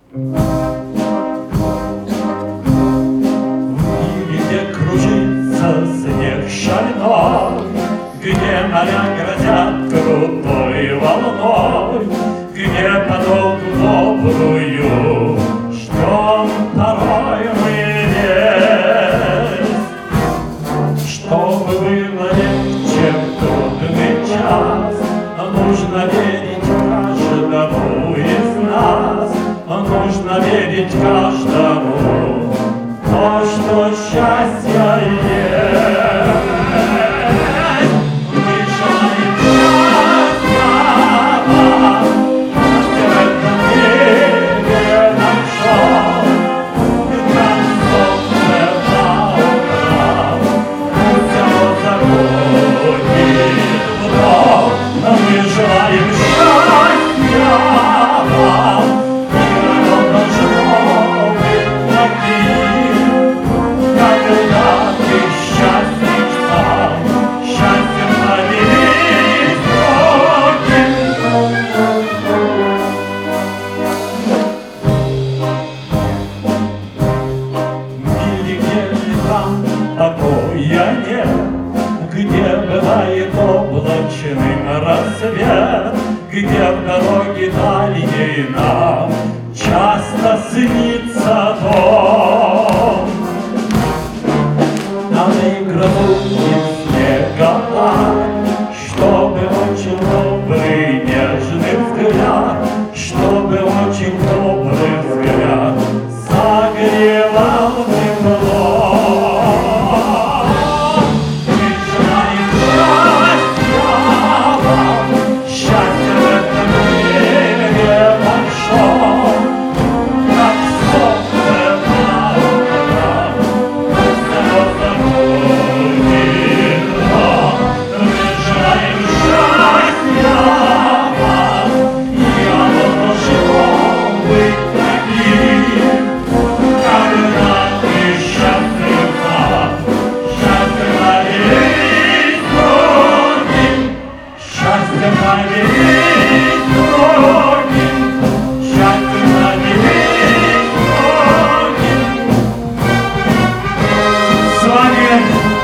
Где кружится снег шальной, где моря грозят крутой волной, где подол добрую ждем порой мы весь. Чтобы было легче в трудный час, нужно верить каждому из нас, нужно верить каждому, то, что счастье есть. Мы желаем счастья вам, пусть в этом мире нашел, как солнце на утрах, пусть оно заходит вновь. Мы желаем счастья вам, мир оно должно быть таким, когда ты счастлив сам, счастьем поделись другим. В мире, где там покоя нет, где бывает облачным рассвет, где в дороге дальней нам часто снится дом. А на грозу и снегопад, чтобы очень добрый нежный взгляд, чтобы очень добрый взгляд согревал тепло. Мы желаем счастья вам, счастья в этом мире большом, как солнце на утрах, пусть оно заходит вновь. Мы желаем счастья вам, и оно должно быть таким, когда ты счастлив сам, счастьем поделись другим, счастьем поделись другим, счастьем поделись другим. С вами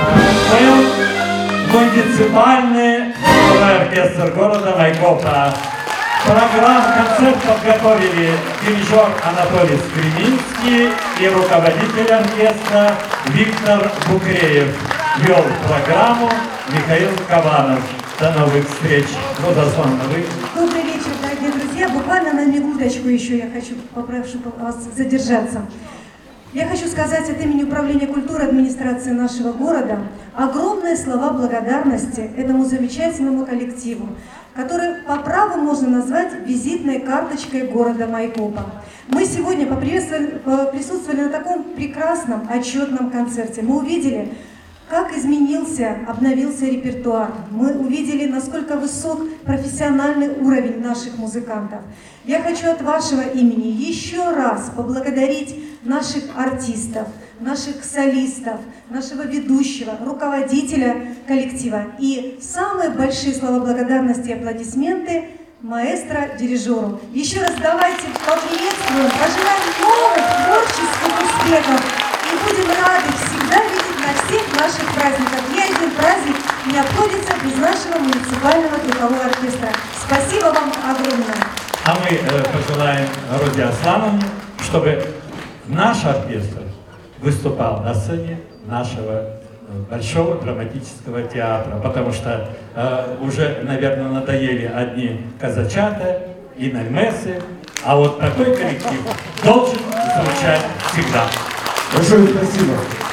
муниципальный оркестр города Майкопа. Концерт подготовили дирижер Анатолий Скреминский и руководитель оркестра Виктор Букреев. Вел программу Михаил Кабанов. До новых встреч. Музасон, вы. Добрый вечер, дорогие друзья. Буквально на минуточку еще я попрошу вас задержаться. Я хочу сказать от имени Управления культуры администрации нашего города огромные слова благодарности этому замечательному коллективу, который по праву можно назвать визитной карточкой города Майкопа. Мы сегодня присутствовали на таком прекрасном отчетном концерте. Мы увидели, как изменился, обновился репертуар. Мы увидели, насколько высок профессиональный уровень наших музыкантов. Я хочу от вашего имени еще раз поблагодарить наших артистов, наших солистов, нашего ведущего, руководителя коллектива. И самые большие слова благодарности и аплодисменты маэстро, дирижеру. Еще раз давайте поприветствуем, пожелаем новых творческих успехов и будем рады всегда видеть на всех наших праздниках. Ни один праздник не обходится без нашего муниципального духового оркестра. Спасибо вам огромное. А мы пожелаем Розе Аслановне, чтобы наш оркестр выступал на сцене нашего Большого драматического театра, потому что уже, наверное, надоели одни казачата и нальмесы, а вот такой коллектив должен звучать всегда. Большое спасибо.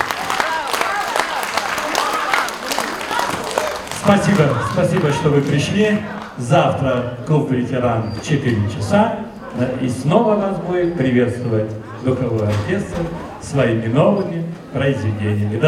Спасибо, что вы пришли. Завтра клуб «Ветеран» в 4 часа. И снова вас будет приветствовать духовой оркестр своими новыми произведениями.